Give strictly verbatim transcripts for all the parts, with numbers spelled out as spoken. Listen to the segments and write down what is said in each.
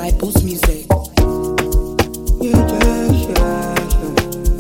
by Boost Music. Yeah, yeah, yeah, yeah.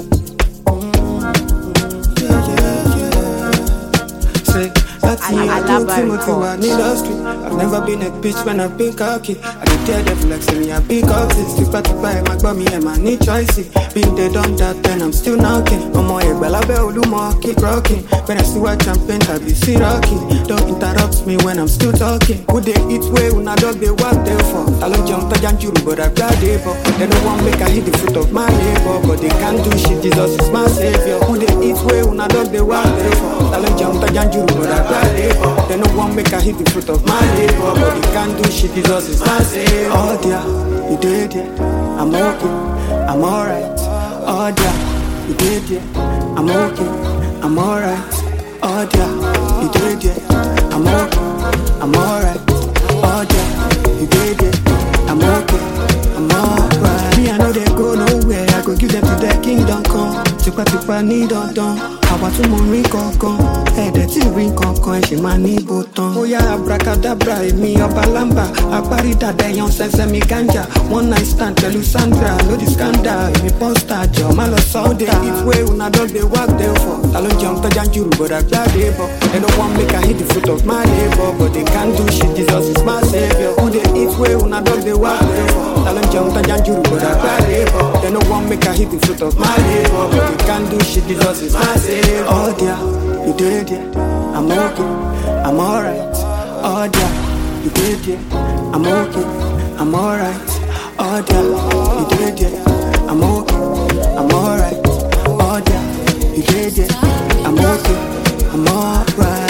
Mm, yeah, yeah, yeah. Say, that's I- me, I I love do Timothy, Barry I need a street. I've never been a bitch when I've been cocky. I did tell them like, say me, I big cocky. Stick back to buy my bummy and my knee choices. Been there, done that, then I'm still knocking. I'm more egg, but I bet Olumo, keep rocking. When I see what champagne, I be see rocking. Don't interrupt me when I'm still talking. Who they eat way, when I dog they work there for. I don't jump to Janjuru, but I grab it for. They don't want make I hit the fruit of my labor, but they can't do shit, Jesus is my savior. Who they eat way, when I dog they work there for. I don't jump to Janjuru, but I grab it for. They don't want make I hit the fruit of my labor, but they can't do shit, Jesus is my savior. Oh dear, you did it, I'm okay, I'm alright. Oh dear, you did it, I'm okay, I'm alright. Oh dear, you did it, I'm okay, I'm alright. Oh dear, you did it, I'm okay, I'm alright. Me I know they go nowhere, I go give them to their kingdom come. Tipa tipa need on done. Àwa tún mọ rí kankan, ẹ̀ẹ́dẹ̀ tí rí kankan ẹ̀ ṣì máa ní ibo tán. Ó yá abracadabra èmi ọba lámbà, apárí dàda ẹ̀yàn sẹ́sẹ́ mi ganja. One night stand pẹ̀lú Sandra, lódì scandal, èmi pọ́ńsítà jọ má lọ sọ́ọ́dẹ̀. If way una dog dey work dey for, ta ló jẹun tọ́jà ń jùrù bọ̀dà gbáde bọ̀. They don't want make I hit the fruit of my labour, but they can't do shit, Jesus is my savior. Who dey eat way una dog dey work dey for, ta ló jẹun tọ́jà ń jùrù bọ̀dà gbáde bọ̀. They don't want make I hit the fruit of my labour, but they can't do shit, Jesus is my savior. Oh dear, you did it, I'm okay, I'm alright. Oh dear, you did it, I'm okay, I'm alright. Oh dear, you did it, I'm okay, I'm alright. Oh dear, you did it, I'm okay, I'm alright.